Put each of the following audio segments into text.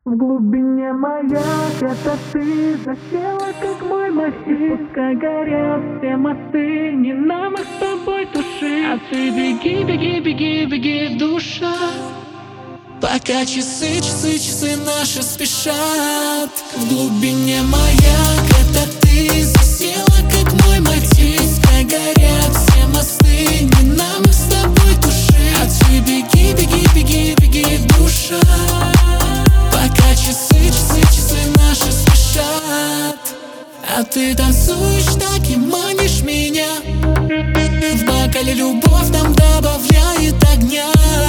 В глубине маяк, это ты засела, как мой мотив. Пускай горят все мосты, не нам их с тобой тушить. А ты беги, беги, беги, беги, душа. Пока часы наши спешат. В глубине маяк, это ты засела, как мой мотив. Пускай горят все мосты, не нам их с тобой тушить. А ты беги, беги, беги, беги, душа. Пока часы наши спешат. А ты танцуешь так и манишь меня. В бокале любовь нам добавляет огня.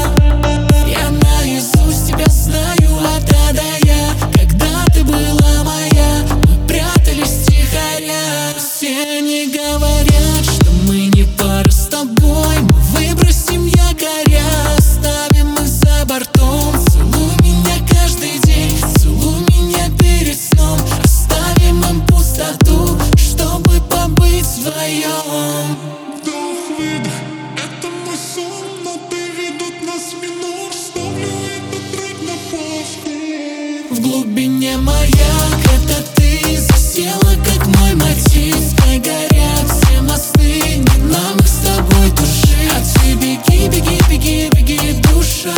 Я наизусть тебя знаю от А до Я. Когда ты была моя, мы прятались тихоря. Все они говорят, что мы не пара с тобой. Мы выбросим якоря, оставим их за бортом. Целуй меня каждый день, целуй меня перед сном. Оставим им пустоту, чтобы побыть вдвоем. Вдох-выдох, это мой сон, но ты ведут нас в минор. Ставлю этот трек на повтор. В глубине маяк, это ты засела, как мой мотив. Пускай горят все мосты, не нам их с тобой тушить. А ты беги, беги, беги, беги, душа.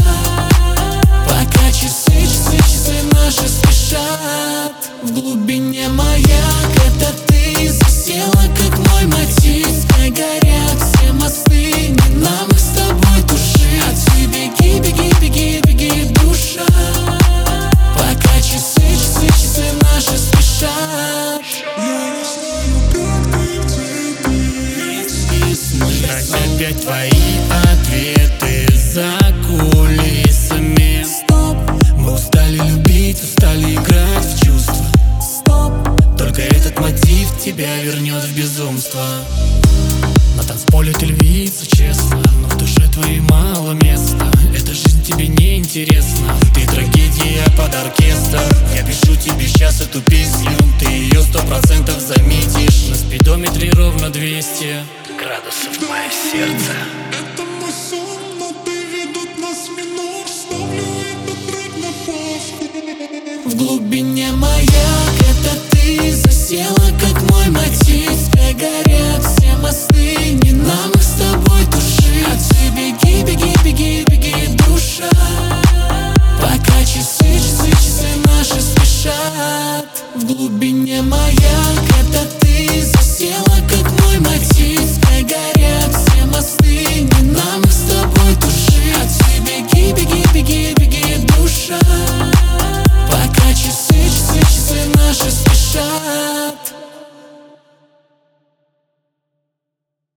Пока часы наши спешат. В глубине маяк, это ты засела, как мой мотив. Пускай горят все мосты, не нам их с тобой тушить. А ты беги, беги, беги, беги, душа. Пока часы наши спешат. Я не знаю, как ты, где ты. Слышать опять твои ответы за кулисами. Стоп, Мы устали любить, устали играть в чувства. стоп, Только этот мотив тебя вернет в безумство. На танцполе ты львица, честно, но в душе твоей мало места. Эта жизнь тебе не интересна. Ты трагедия под оркестр. Я пишу тебе сейчас эту песню. Ты ее 100% заметишь. На спидометре ровно 200 градусов мое сердце. Это мой сон, но ты ведут нас в минор. Ставлю этот трек на повтор. В глубине маяк, это ты засела, как мой мотив. Пускай горят все мосты, не нам их с тобой тушить. А ты беги, беги, беги, беги, душа. Пока часы наши спешат. В глубине маяк, это ты засела, как мой мотив. Пускай горят все мосты, не нам их с тобой тушить. А ты беги, беги, беги, беги, душа. Пока часы наши спешат.